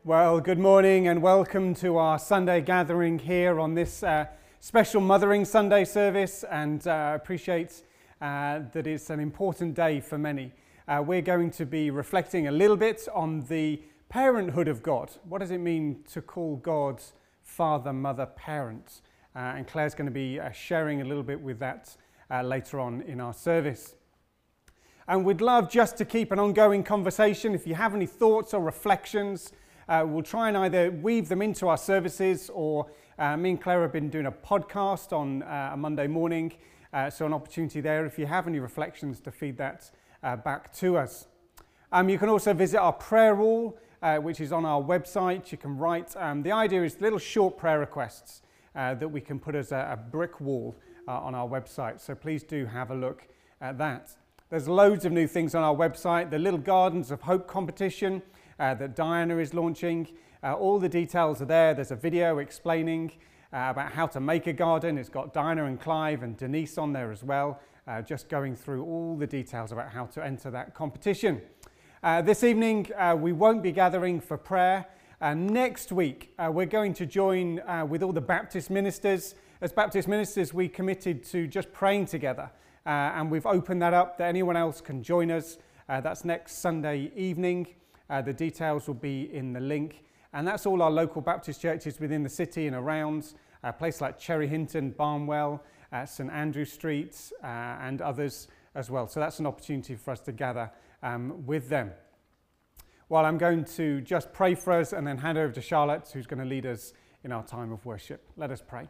Well, good morning and welcome to our Sunday gathering here on this special Mothering Sunday service, and appreciate that it's an important day for many. We're going to be reflecting a little bit on the parenthood of God. What does it mean to call God Father, Mother, Parent? And Claire's going to be sharing a little bit with that later on in our service. And we'd love just to keep an ongoing conversation. If you have any thoughts or reflections, we'll try and either weave them into our services, or me and Claire have been doing a podcast on a Monday morning, so an opportunity there if you have any reflections to feed that back to us. You can also visit our prayer wall, which is on our website. You can write, the idea is little short prayer requests that we can put as a brick wall on our website, so please do have a look at that. There's loads of new things on our website. The Little Gardens of Hope competition that Diana is launching. All the details are there. There's a video explaining about how to make a garden. It's got Diana and Clive and Denise on there as well, just going through all the details about how to enter that competition. This evening we won't be gathering for prayer. Next week we're going to join with all the Baptist ministers. As Baptist ministers, we committed to just praying together, and we've opened that up that anyone else can join us. That's next Sunday evening. The details will be in the link, and that's all our local Baptist churches within the city and around, places like Cherry Hinton, Barnwell, St Andrew Street, and others as well. So that's an opportunity for us to gather with them. Well, I'm going to just pray for us and then hand over to Charlotte, who's going to lead us in our time of worship. Let us pray.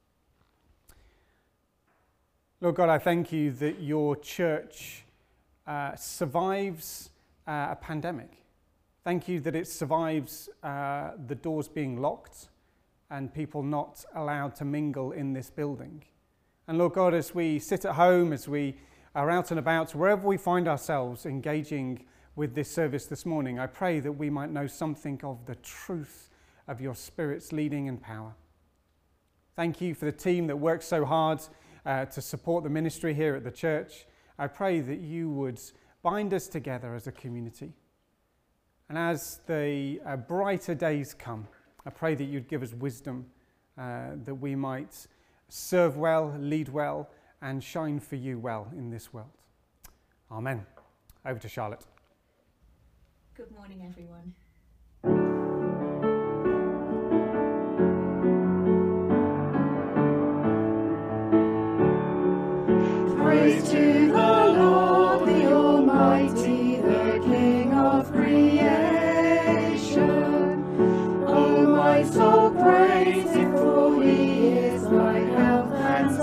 Lord God, I thank you that your church survives a pandemic. Thank you that it survives the doors being locked and people not allowed to mingle in this building. And Lord God, as we sit at home, as we are out and about, wherever we find ourselves engaging with this service this morning, I pray that we might know something of the truth of your Spirit's leading and power. Thank you for the team that works so hard to support the ministry here at the church. I pray that you would bind us together as a community. And as the brighter days come, I pray that you'd give us wisdom, that we might serve well, lead well, and shine for you well in this world. Amen. Over to Charlotte. Good morning, everyone. Praise to the Lord, the Almighty, the King of creation. Oh, my soul, praise Him, for He is my health and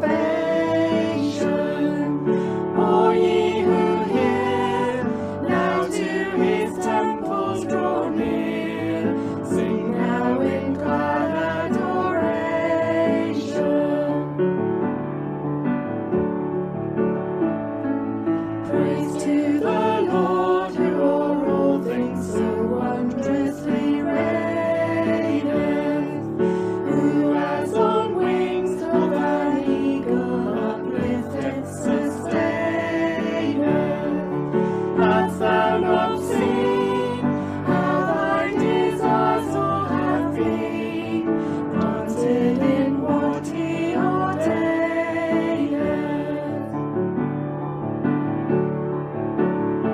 salvation. All ye who hear, now to His temples draw near. Sing now in glad adoration. Praise to the Lord, who o'er all things so wondrously reigneth, who as on wings of an eagle uplifteth, sustaineth. Hast thou not seen how thy desires all have been granted in what He ordaineth?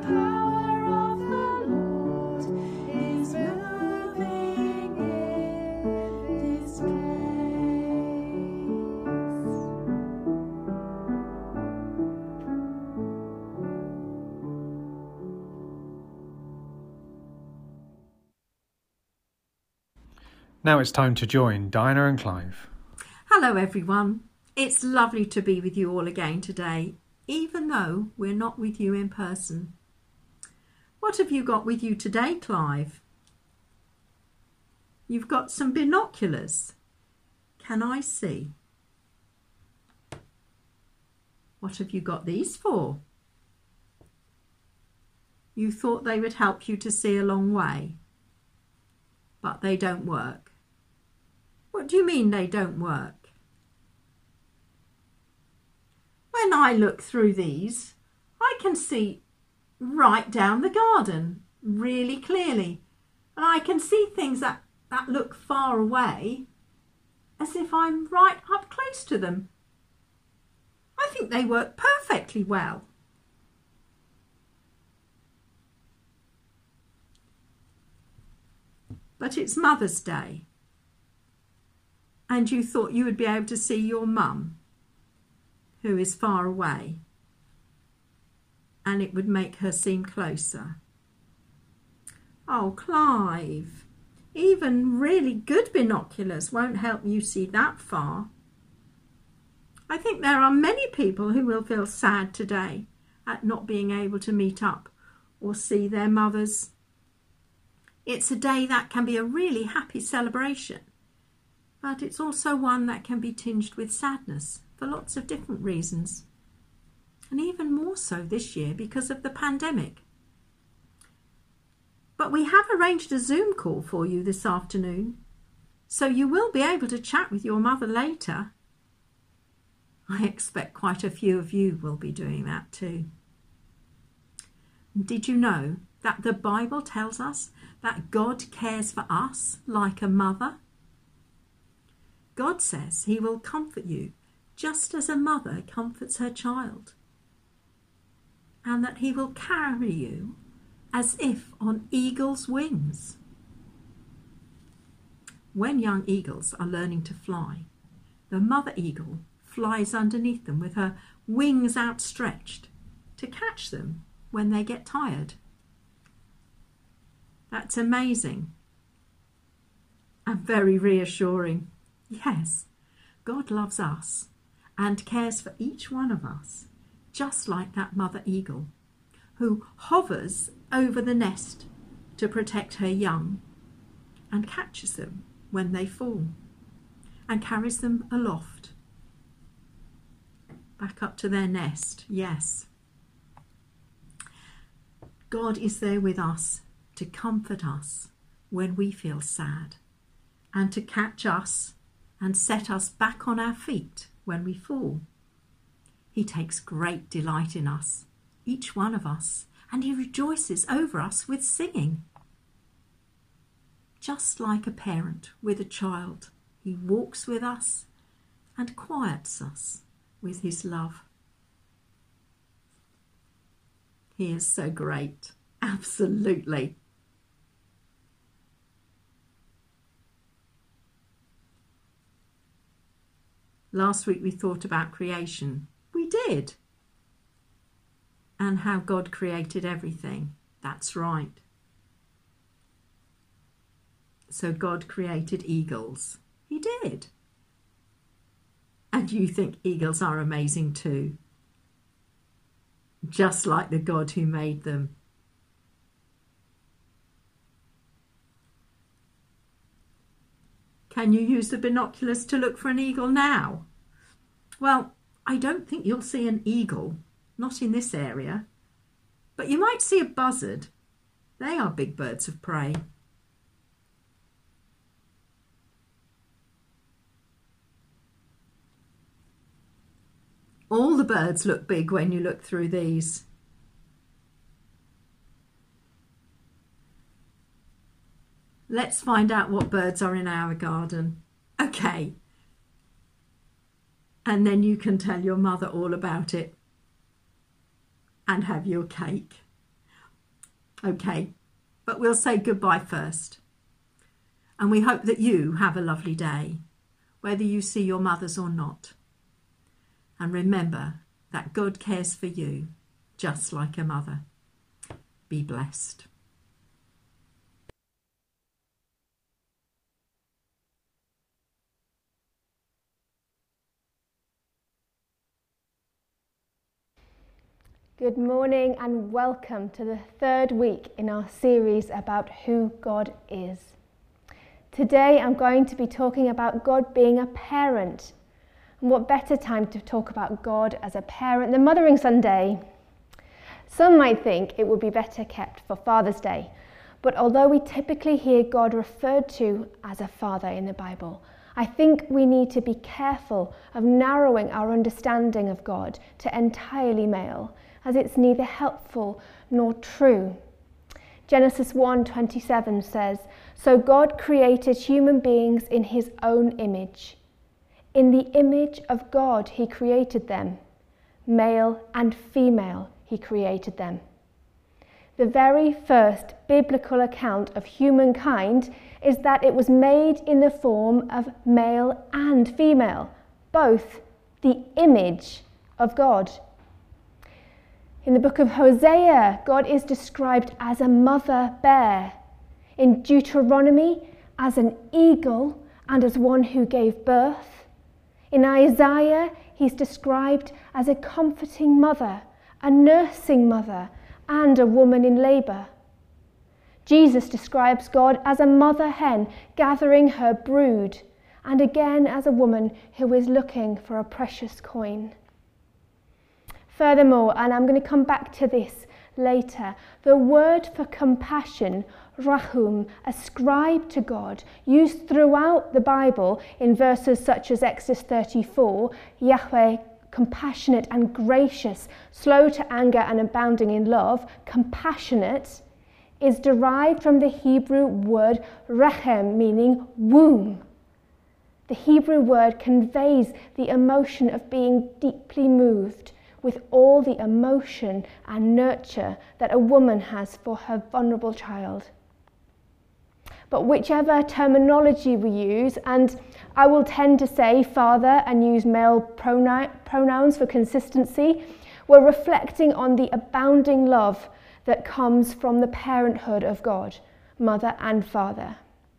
power of the Lord is moving in this place. Now it's time to join Diana and Clive. Hello everyone, it's lovely to be with you all again today, even though we're not with you in person. What have you got with you today, Clive? You've got some binoculars. Can I see? What have you got these for? You thought they would help you to see a long way, but they don't work. What do you mean they don't work? When I look through these, I can see right down the garden really clearly, and I can see things that look far away as if I'm right up close to them. I think they work perfectly well. But it's Mother's Day, and you thought you would be able to see your mum, who is far away, and it would make her seem closer. Oh, Clive, even really good binoculars won't help you see that far. I think there are many people who will feel sad today at not being able to meet up or see their mothers. It's a day that can be a really happy celebration, but it's also one that can be tinged with sadness for lots of different reasons, and even more so this year because of the pandemic. But we have arranged a Zoom call for you this afternoon, so you will be able to chat with your mother later. I expect quite a few of you will be doing that too. Did you know that the Bible tells us that God cares for us like a mother? God says he will comfort you just as a mother comforts her child, and that he will carry you as if on eagle's wings. When young eagles are learning to fly, the mother eagle flies underneath them with her wings outstretched to catch them when they get tired. That's amazing and very reassuring. Yes, God loves us and cares for each one of us, just like that mother eagle who hovers over the nest to protect her young and catches them when they fall and carries them aloft back up to their nest. Yes, God is there with us to comfort us when we feel sad, and to catch us and set us back on our feet when we fall. He takes great delight in us, each one of us, and he rejoices over us with singing. Just like a parent with a child, he walks with us and quiets us with his love. He is so great, absolutely. Last week we thought about creation. We did. And how God created everything. That's right. So God created eagles. He did. And you think eagles are amazing too. Just like the God who made them. Can you use the binoculars to look for an eagle now? Well, I don't think you'll see an eagle, not in this area, but you might see a buzzard. They are big birds of prey. All the birds look big when you look through these. Let's find out what birds are in our garden. Okay. And then you can tell your mother all about it and have your cake. Okay, but we'll say goodbye first. And we hope that you have a lovely day, whether you see your mothers or not. And remember that God cares for you just like a mother. Be blessed. Good morning and welcome to the third week in our series about who God is. Today I'm going to be talking about God being a parent. And what better time to talk about God as a parent than Mothering Sunday? Some might think it would be better kept for Father's Day, but although we typically hear God referred to as a father in the Bible, I think we need to be careful of narrowing our understanding of God to entirely male, as it's neither helpful nor true. Genesis 1:27 says, "So God created human beings in his own image. In the image of God he created them. Male and female he created them." The very first biblical account of humankind is that it was made in the form of male and female, both the image of God. In the book of Hosea, God is described as a mother bear. In Deuteronomy, as an eagle and as one who gave birth. In Isaiah, he's described as a comforting mother, a nursing mother, and a woman in labour. Jesus describes God as a mother hen gathering her brood, and again as a woman who is looking for a precious coin. Furthermore, and I'm going to come back to this later, the word for compassion, rahum, ascribed to God, used throughout the Bible in verses such as Exodus 34, Yahweh, compassionate and gracious, slow to anger and abounding in love, compassionate, is derived from the Hebrew word rechem, meaning womb. The Hebrew word conveys the emotion of being deeply moved with all the emotion and nurture that a woman has for her vulnerable child. But whichever terminology we use, and I will tend to say father and use male pronouns for consistency, we're reflecting on the abounding love that comes from the parenthood of God, mother and father.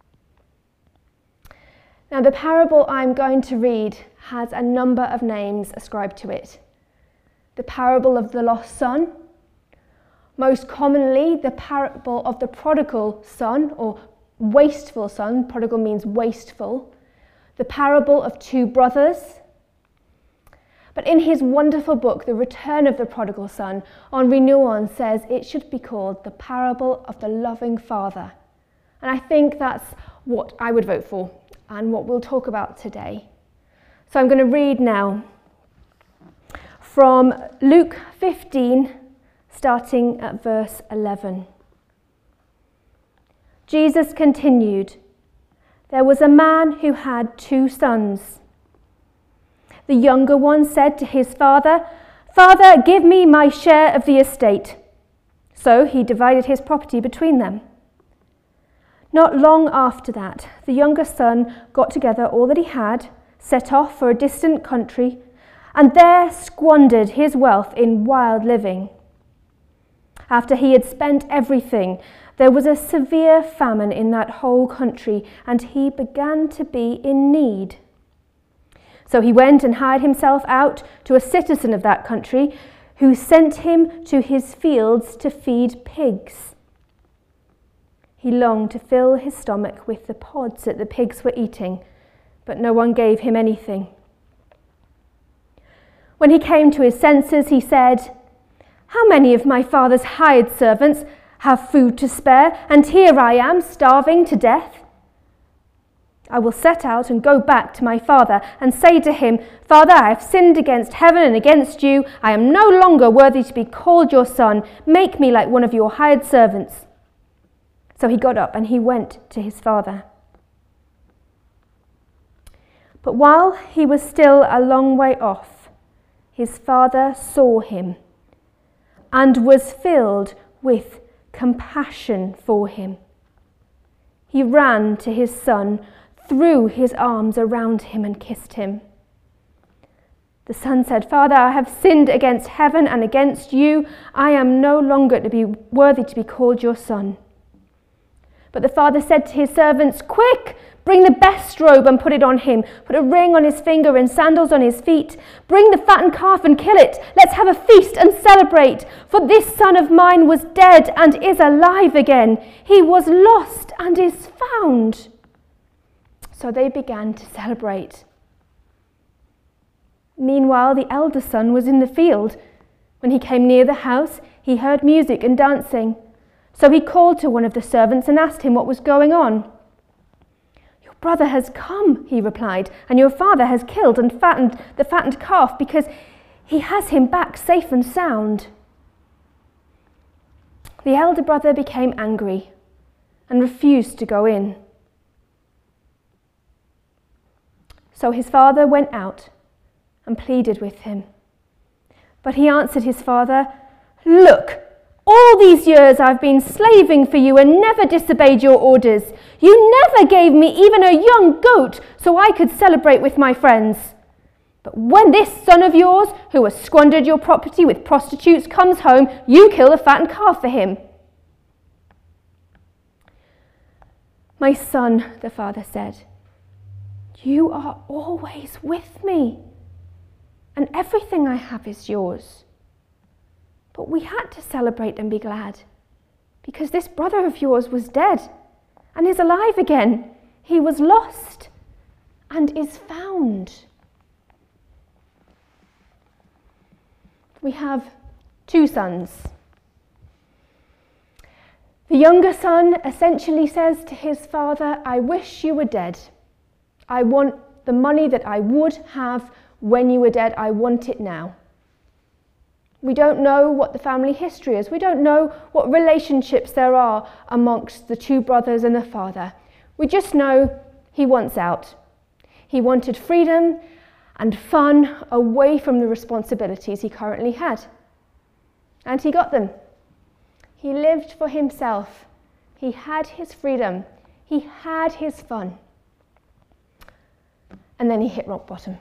Now, the parable I'm going to read has a number of names ascribed to it. The parable of the lost son, most commonly the parable of the prodigal son, or wasteful son. Prodigal means wasteful. The parable of two brothers. But in his wonderful book, The Return of the Prodigal Son, Henri Nouwen says it should be called the parable of the loving father. And I think that's what I would vote for and what we'll talk about today. So I'm going to read now from Luke 15, starting at verse 11. Jesus continued, "There was a man who had 2 sons. The younger one said to his father, 'Father, give me my share of the estate.' So he divided his property between them. Not long after that, the younger son got together all that he had, set off for a distant country, and there squandered his wealth in wild living. After he had spent everything, there was a severe famine in that whole country, and he began to be in need. So he went and hired himself out to a citizen of that country, who sent him to his fields to feed pigs. He longed to fill his stomach with the pods that the pigs were eating, but no one gave him anything. When he came to his senses, he said, 'How many of my father's hired servants have food to spare, and here I am starving to death? I will set out and go back to my father and say to him, Father, I have sinned against heaven and against you. I am no longer worthy to be called your son. Make me like one of your hired servants.' So he got up and he went to his father. But while he was still a long way off, his father saw him and was filled with compassion for him. He ran to his son, threw his arms around him and kissed him. The son said, "Father, I have sinned against heaven and against you. I am no longer to be worthy to be called your son." But the father said to his servants, "Quick, bring the best robe and put it on him. Put a ring on his finger and sandals on his feet. Bring the fattened calf and kill it. Let's have a feast and celebrate. For this son of mine was dead and is alive again. He was lost and is found." So they began to celebrate. Meanwhile, the elder son was in the field. When he came near the house, he heard music and dancing. So he called to one of the servants and asked him what was going on. "Your brother has come," he replied, "and your father has killed and fattened the fattened calf because he has him back safe and sound." The elder brother became angry and refused to go in. So his father went out and pleaded with him. But he answered his father, "Look, all these years I've been slaving for you and never disobeyed your orders. You never gave me even a young goat so I could celebrate with my friends. But when this son of yours, who has squandered your property with prostitutes, comes home, you kill the fattened calf for him." "My son," the father said, "you are always with me, and everything I have is yours. But we had to celebrate and be glad, because this brother of yours was dead and is alive again. He was lost and is found." We have two sons. The younger son essentially says to his father, "I wish you were dead. I want the money that I would have when you were dead. I want it now." We don't know what the family history is. We don't know what relationships there are amongst the two brothers and the father. We just know he wants out. He wanted freedom and fun away from the responsibilities he currently had. And he got them. He lived for himself. He had his freedom. He had his fun. And then he hit rock bottom.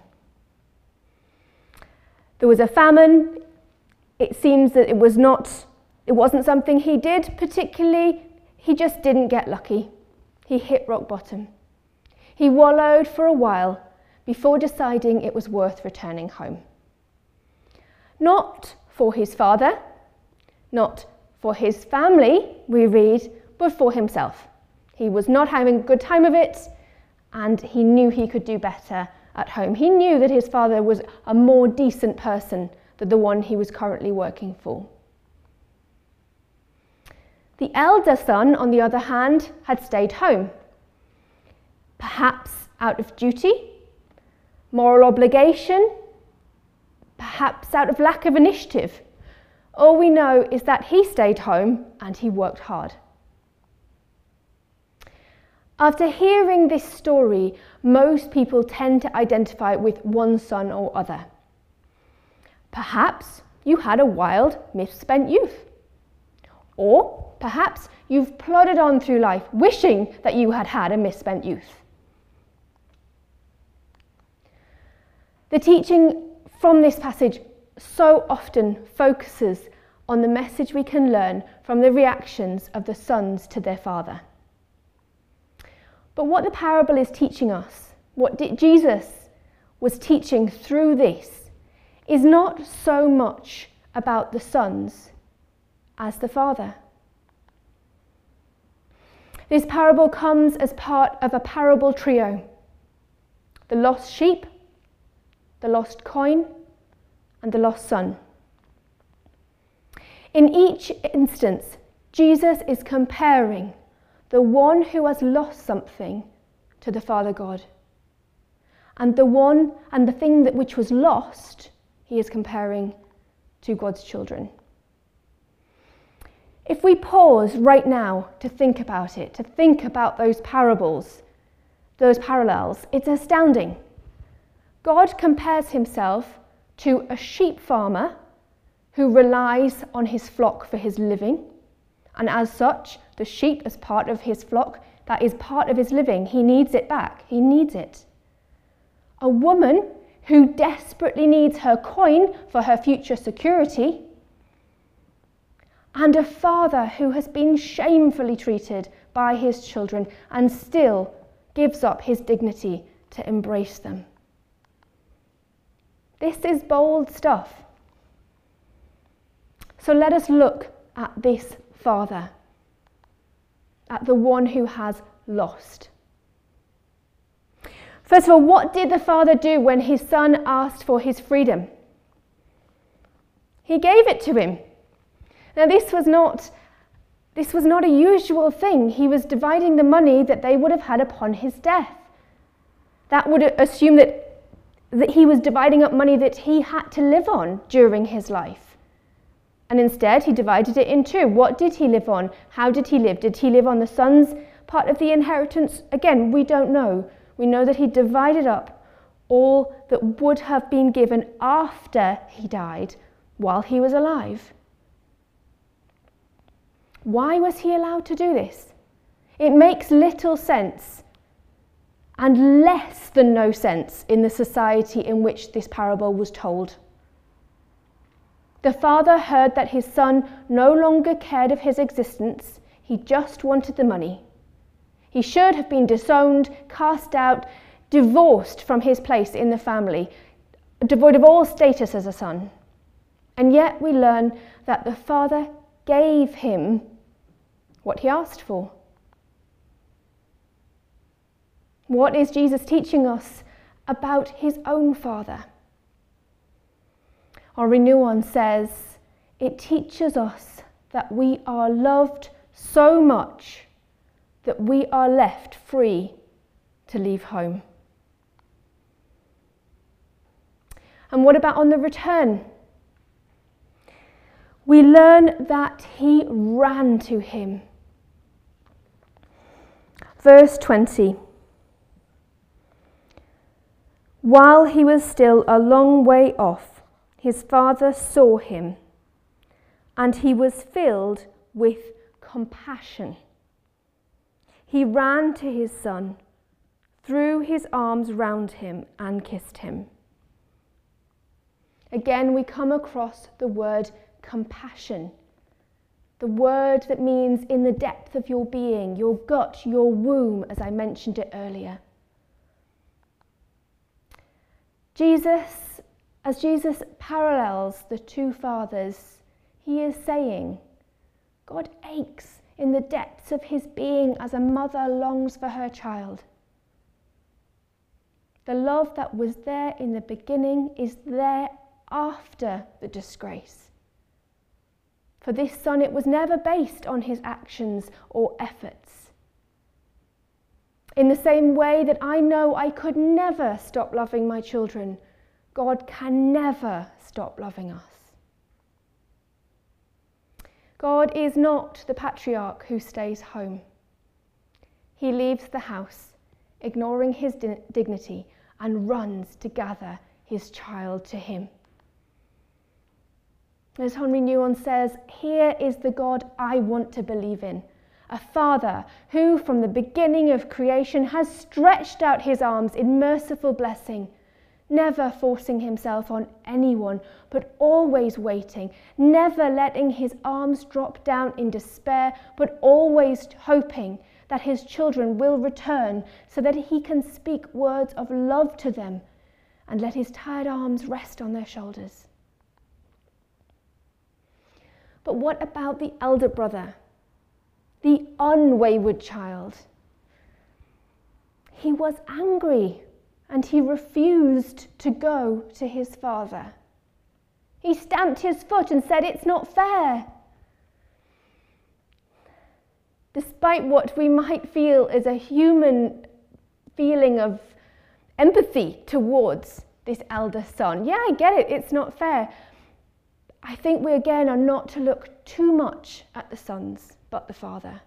There was a famine. It seems that it wasn't something he did particularly. He just didn't get lucky. He hit rock bottom. He wallowed for a while before deciding it was worth returning home. Not for his father, not for his family, we read, but for himself. He was not having a good time of it, and he knew he could do better at home. He knew that his father was a more decent person than the one he was currently working for. The elder son, on the other hand, had stayed home, perhaps out of duty, moral obligation, perhaps out of lack of initiative. All we know is that he stayed home and he worked hard. After hearing this story, most people tend to identify with one son or other. Perhaps you had a wild, misspent youth. Or perhaps you've plodded on through life wishing that you had had a misspent youth. The teaching from this passage so often focuses on the message we can learn from the reactions of the sons to their father. But what the parable is teaching us, what Jesus was teaching through this, is not so much about the sons as the father. This parable comes as part of a parable trio: the lost sheep, the lost coin, and the lost son. In each instance, Jesus is comparing the one who has lost something to the Father God. And the thing that which was lost, he is comparing to God's children. If we pause right now to think about it, to think about those parables, those parallels, it's astounding. God compares himself to a sheep farmer who relies on his flock for his living, And as such, the sheep, as part of his flock, that is part of his living, he needs it back. He needs it. A woman who desperately needs her coin for her future security, and a father who has been shamefully treated by his children and still gives up his dignity to embrace them. This is bold stuff. So let us look at this father, at the one who has lost. First of all, what did the father do when his son asked for his freedom? He gave it to him. Now, this was not a usual thing. He was dividing the money that they would have had upon his death. That would assume that he was dividing up money that he had to live on during his life. And instead, he divided it in two. What did he live on? How did he live? Did he live on the son's part of the inheritance? Again, we don't know. We know that he divided up all that would have been given after he died while he was alive. Why was he allowed to do this? It makes little sense and less than no sense in the society in which this parable was told. The father heard that his son no longer cared of his existence. He just wanted the money. He should have been disowned, cast out, divorced from his place in the family, devoid of all status as a son. And yet we learn that the father gave him what he asked for. What is Jesus teaching us about his own father? Our Renewon says it teaches us that we are loved so much that we are left free to leave home. And what about on the return? We learn that he ran to him. Verse 20. While he was still a long way off, his father saw him, and he was filled with compassion. He ran to his son, threw his arms round him, and kissed him. Again, we come across the word compassion, the word that means in the depth of your being, your gut, your womb, as I mentioned it earlier. As Jesus parallels the two fathers, he is saying, God aches in the depths of his being as a mother longs for her child. The love that was there in the beginning is there after the disgrace. For this son, it was never based on his actions or efforts. In the same way that I know I could never stop loving my children, God can never stop loving us. God is not the patriarch who stays home. He leaves the house, ignoring his dignity, and runs to gather his child to him. As Henry Nouwen says, here is the God I want to believe in. A father who, from the beginning of creation, has stretched out his arms in merciful blessing, never forcing himself on anyone, but always waiting, never letting his arms drop down in despair, but always hoping that his children will return so that he can speak words of love to them and let his tired arms rest on their shoulders. But what about the elder brother, the unwayward child? He was angry and he refused to go to his father. He stamped his foot and said, "It's not fair." Despite what we might feel is a human feeling of empathy towards this elder son. Yeah, I get it, it's not fair. I think we again are not to look too much at the sons, but the father.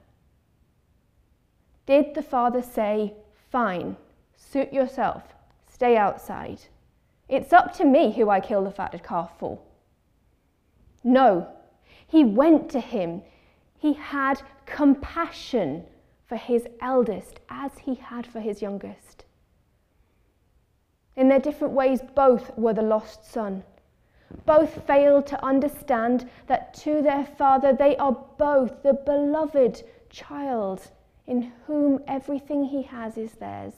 Did the father say, "Fine, suit yourself, stay outside. It's up to me who I kill the fatted calf for"? No, he went to him. He had compassion for his eldest as he had for his youngest. In their different ways, both were the lost son. Both failed to understand that to their father they are both the beloved child in whom everything he has is theirs.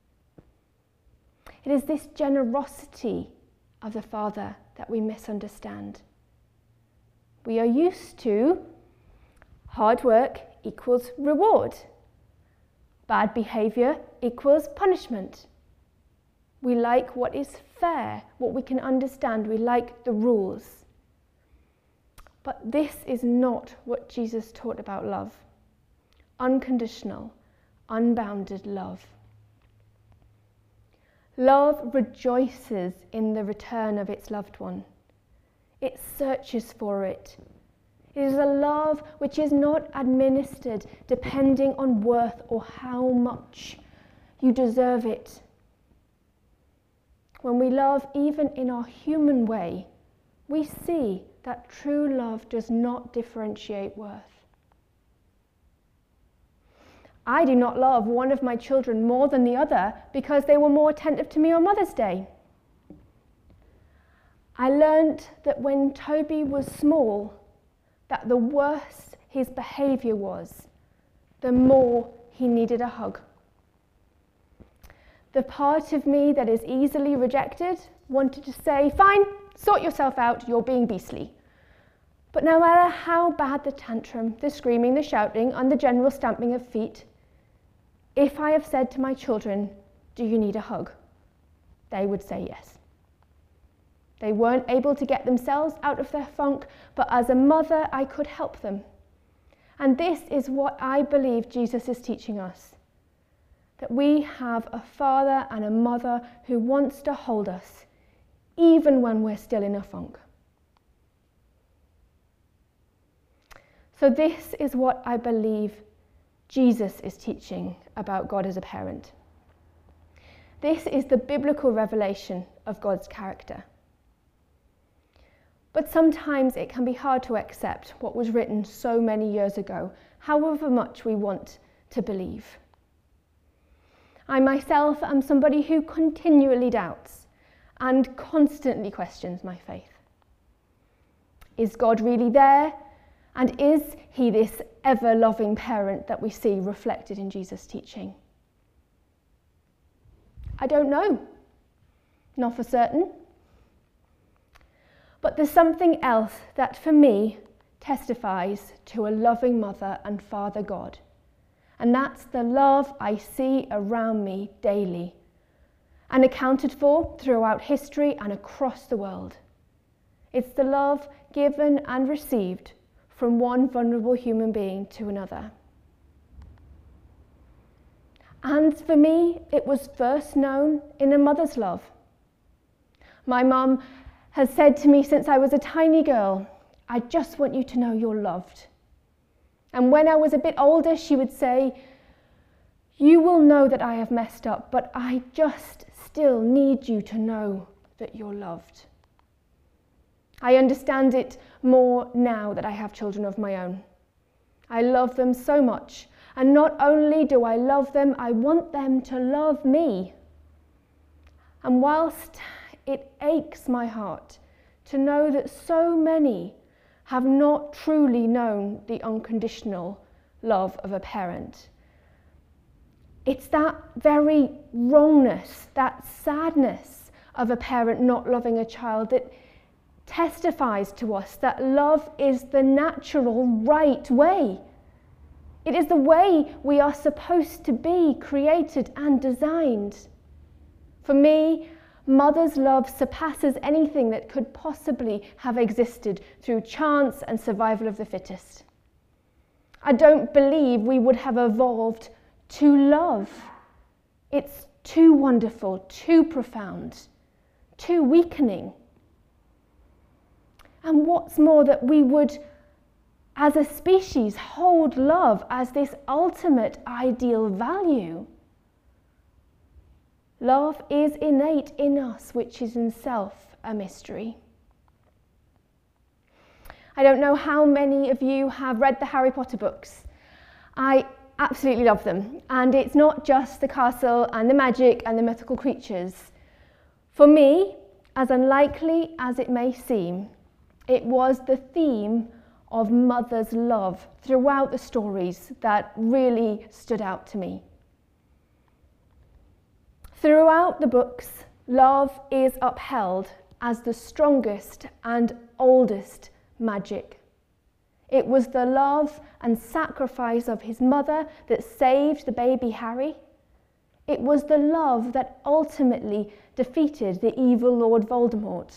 It is this generosity of the Father that we misunderstand. We are used to hard work equals reward. Bad behaviour equals punishment. We like what is fair, what we can understand. We like the rules. But this is not what Jesus taught about love. Unconditional, unbounded love. Love rejoices in the return of its loved one. It searches for it. It is a love which is not administered depending on worth or how much you deserve it. When we love even in our human way, we see that true love does not differentiate worth. I do not love one of my children more than the other because they were more attentive to me on Mother's Day. I learnt that when Toby was small, that the worse his behaviour was, the more he needed a hug. The part of me that is easily rejected wanted to say, fine, sort yourself out, you're being beastly. But no matter how bad the tantrum, the screaming, the shouting, and the general stamping of feet, if I have said to my children, do you need a hug? They would say yes. They weren't able to get themselves out of their funk, but as a mother, I could help them. And this is what I believe Jesus is teaching us. That we have a father and a mother who wants to hold us, even when we're still in a funk. So this is what I believe Jesus is teaching about God as a parent. This is the biblical revelation of God's character. But sometimes it can be hard to accept what was written so many years ago, however much we want to believe. I myself am somebody who continually doubts and constantly questions my faith. Is God really there? And is he this ever-loving parent that we see reflected in Jesus' teaching? I don't know. Not for certain. But there's something else that for me testifies to a loving mother and father God. And that's the love I see around me daily and accounted for throughout history and across the world. It's the love given and received from one vulnerable human being to another. And for me, it was first known in a mother's love. My mum has said to me since I was a tiny girl, I just want you to know you're loved. And when I was a bit older, she would say, you will know that I have messed up, but I just still need you to know that you're loved. I understand it more now that I have children of my own. I love them so much. And not only do I love them, I want them to love me. And whilst it aches my heart to know that so many have not truly known the unconditional love of a parent, it's that very wrongness, that sadness of a parent not loving a child that testifies to us that love is the natural, right way. It is the way we are supposed to be created and designed. For me, mother's love surpasses anything that could possibly have existed through chance and survival of the fittest. I don't believe we would have evolved to love. It's too wonderful, too profound, too weakening. And what's more, that we would, as a species, hold love as this ultimate ideal value. Love is innate in us, which is in self a mystery. I don't know how many of you have read the Harry Potter books. I absolutely love them. And it's not just the castle and the magic and the mythical creatures. For me, as unlikely as it may seem, it was the theme of mother's love throughout the stories that really stood out to me. Throughout the books, love is upheld as the strongest and oldest magic. It was the love and sacrifice of his mother that saved the baby Harry. It was the love that ultimately defeated the evil Lord Voldemort.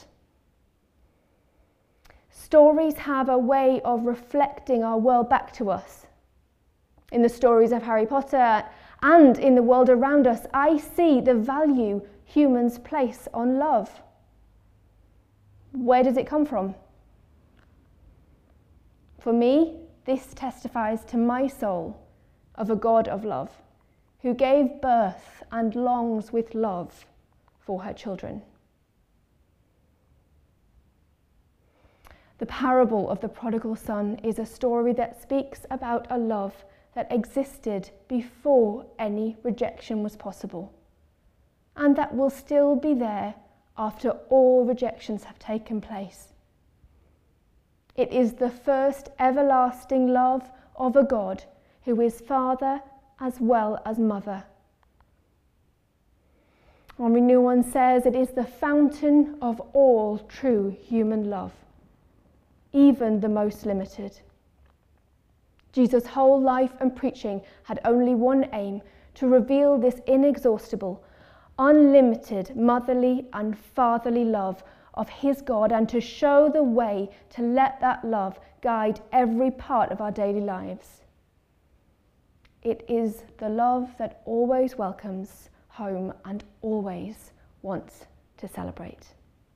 Stories have a way of reflecting our world back to us. In the stories of Harry Potter and in the world around us, I see the value humans place on love. Where does it come from? For me, this testifies to my soul of a God of love, who gave birth and longs with love for her children. The parable of the prodigal son is a story that speaks about a love that existed before any rejection was possible, and that will still be there after all rejections have taken place. It is the first everlasting love of a God who is Father as well as Mother. Henri Nouwen says it is the fountain of all true human love, even the most limited. Jesus' whole life and preaching had only one aim: to reveal this inexhaustible, unlimited motherly and fatherly love of his God, and to show the way to let that love guide every part of our daily lives. It is the love that always welcomes home and always wants to celebrate.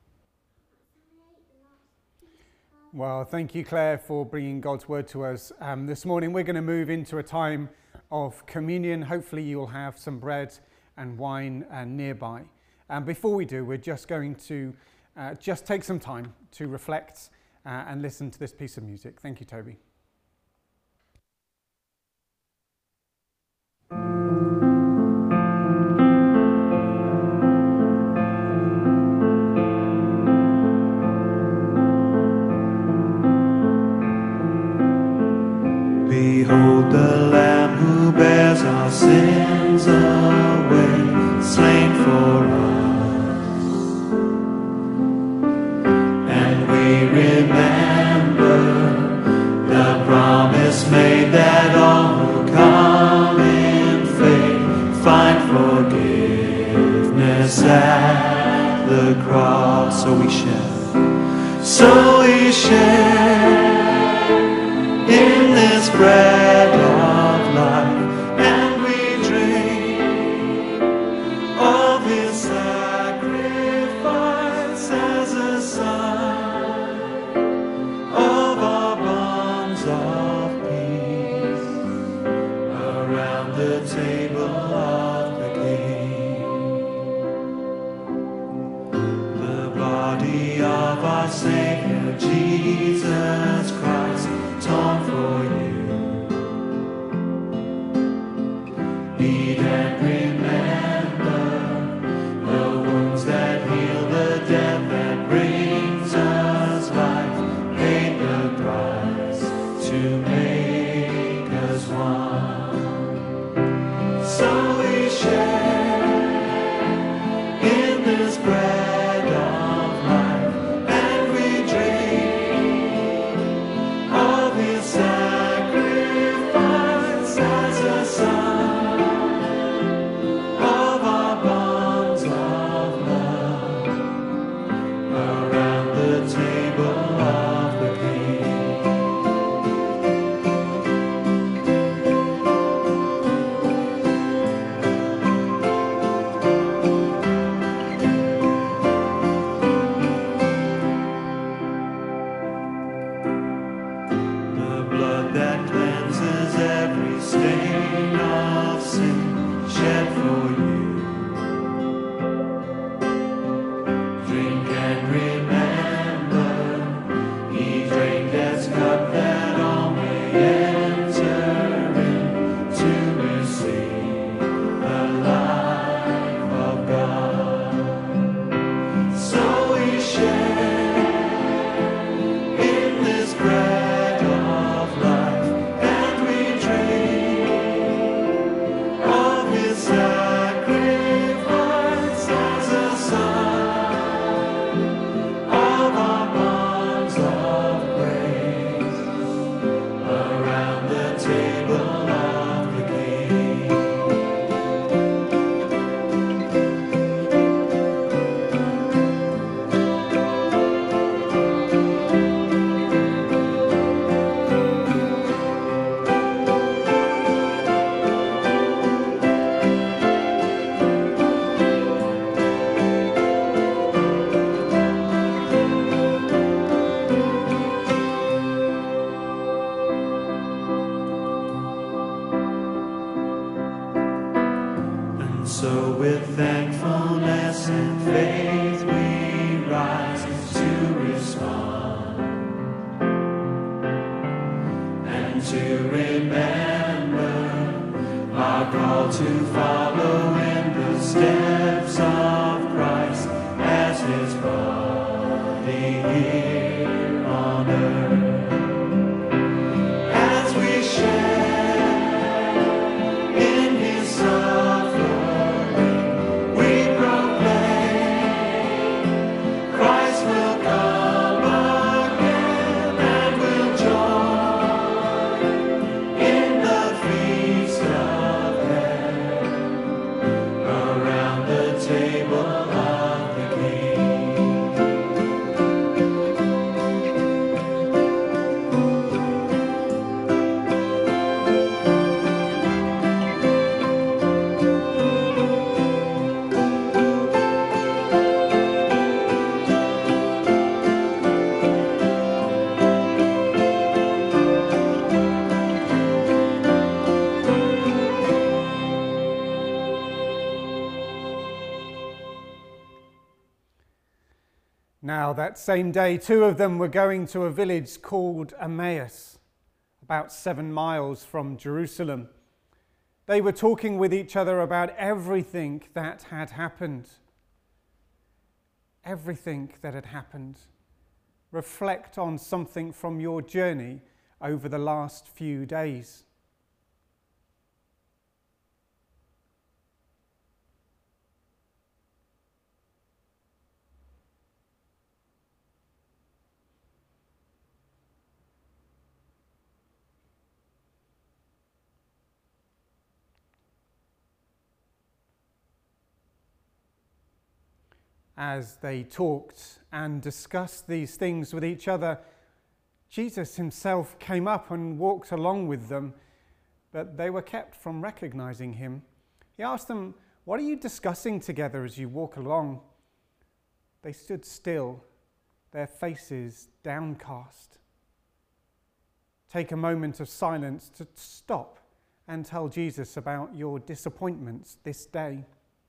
Well, thank you, Claire, for bringing God's word to us. This morning we're going to move into a time of communion. Hopefully you'll have some bread and wine nearby. And before we do, we're just going to just take some time to reflect and listen to this piece of music. Thank you, Toby. Behold the Lamb who bears our sins away, slain for us. And we remember the promise made that all who come in faith find forgiveness at the cross. So we share in this bread of life, and we drink of his sacrifice as a sign of our bonds of peace around the table of the King. The body of our Savior Jesus Christ, torn for you. Eat and remember the wounds that heal, the death that brings us life, paid the price to make us one. So we share in this bread of life, and we drink of his sacrifice as a sign of our bonds of love around the table of the King. The blood that cleanses every stain of sin shed for you. Drink and remember, he drank as So with thankfulness and faith we rise to respond and to remember our call to follow in the steps of Christ as his body here on earth. As we share in his suffering, we proclaim Christ will come again, and will join in the feast of heaven around the table of the King. Now, that same day, two of them were going to a village called Emmaus, about 7 miles from Jerusalem. They were talking with each other about everything that had happened. Everything that had happened. Reflect on something from your journey over the last few days. As they talked and discussed these things with each other, Jesus himself came up and walked along with them, but they were kept from recognizing him. He asked them, "What are you discussing together as you walk along?" They stood still, their faces downcast. Take a moment of silence to stop and tell Jesus about your disappointments this day.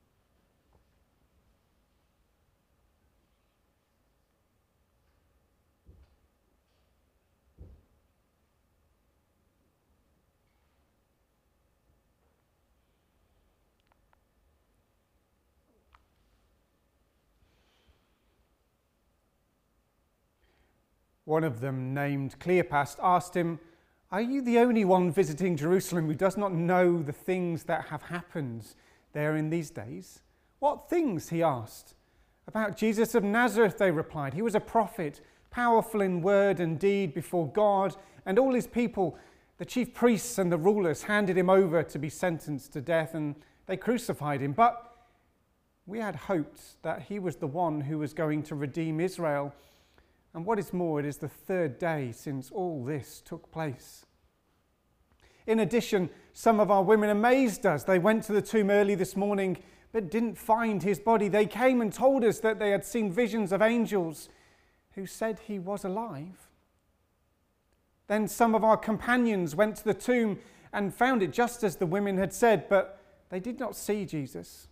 One of them, named Cleopas, asked him, "Are you the only one visiting Jerusalem who does not know the things that have happened there in these days?" "What things?" he asked. "About Jesus of Nazareth," they replied. "He was a prophet, powerful in word and deed before God and all his people. The chief priests and the rulers handed him over to be sentenced to death, and they crucified him. But we had hoped that he was the one who was going to redeem Israel. And what is more, it is the 3rd day since all this took place." In addition, some of our women amazed us. They went to the tomb early this morning, but didn't find his body. They came and told us that they had seen visions of angels who said he was alive. Then some of our companions went to the tomb and found it just as the women had said, but they did not see Jesus.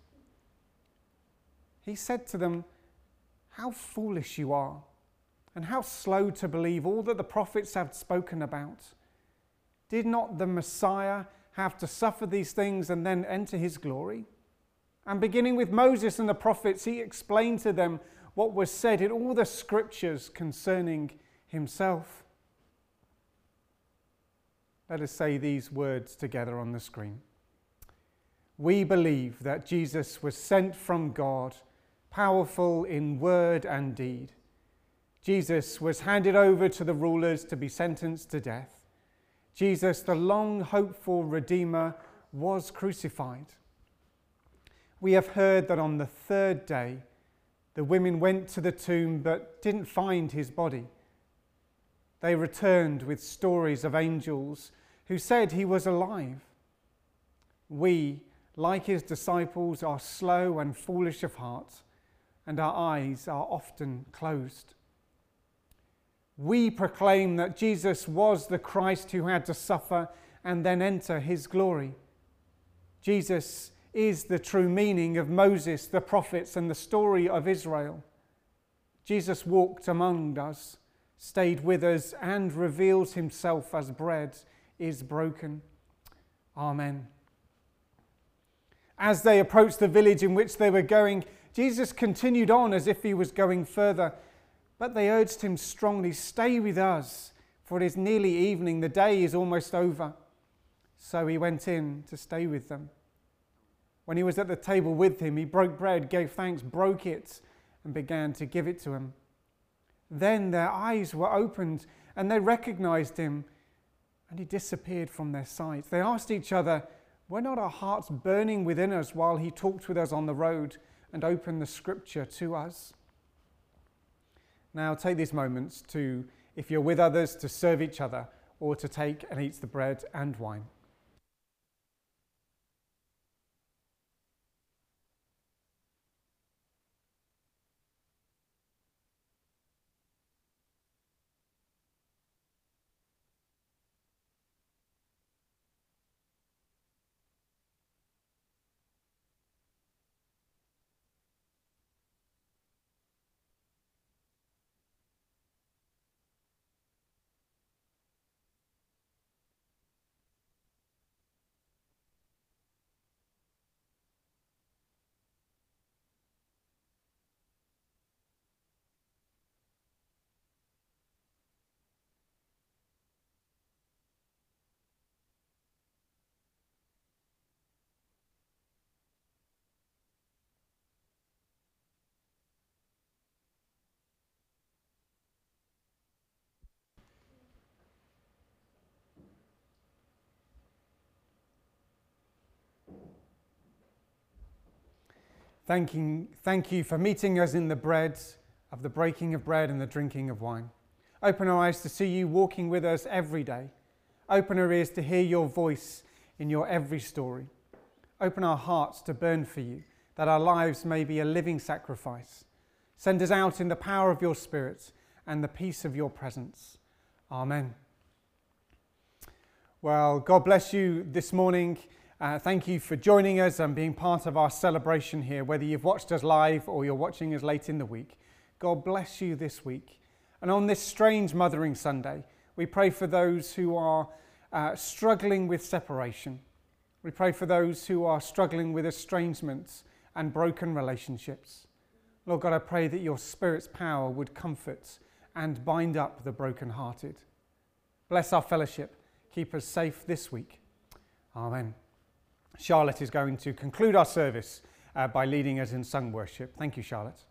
He said to them, "How foolish you are, and how slow to believe all that the prophets have spoken about. Did not the Messiah have to suffer these things and then enter his glory?" And beginning with Moses and the prophets, he explained to them what was said in all the scriptures concerning himself. Let us say these words together on the screen. We believe that Jesus was sent from God, powerful in word and deed. Jesus was handed over to the rulers to be sentenced to death. Jesus, the long hoped for Redeemer, was crucified. We have heard that on the 3rd day, the women went to the tomb but didn't find his body. They returned with stories of angels who said he was alive. We, like his disciples, are slow and foolish of heart, and our eyes are often closed. We proclaim that Jesus was the Christ who had to suffer and then enter his glory. Jesus is the true meaning of Moses, the prophets, and the story of Israel. Jesus walked among us, stayed with us, and reveals himself as bread is broken. Amen. As they approached the village in which they were going, Jesus continued on as if he was going further, but they urged him strongly, "Stay with us, for it is nearly evening, the day is almost over." So he went in to stay with them. When he was at the table with him, he broke bread, gave thanks, broke it, and began to give it to him. Then their eyes were opened, and they recognized him, and he disappeared from their sight. They asked each other, "Were not our hearts burning within us while he talked with us on the road and opened the scripture to us?" Now take these moments to, if you're with others, to serve each other or to take and eat the bread and wine. Thank you for meeting us in the bread of the breaking of bread and the drinking of wine. Open our eyes to see you walking with us every day. Open our ears to hear your voice in your every story. Open our hearts to burn for you, that our lives may be a living sacrifice. Send us out in the power of your Spirit and the peace of your presence. Amen. Well, God bless you this morning. Thank you for joining us and being part of our celebration here, whether you've watched us live or you're watching us late in the week. God bless you this week. And on this strange Mothering Sunday, we pray for those who are struggling with separation. We pray for those who are struggling with estrangements and broken relationships. Lord God, I pray that your Spirit's power would comfort and bind up the brokenhearted. Bless our fellowship. Keep us safe this week. Amen. Charlotte is going to conclude our service by leading us in sung worship. Thank you, Charlotte.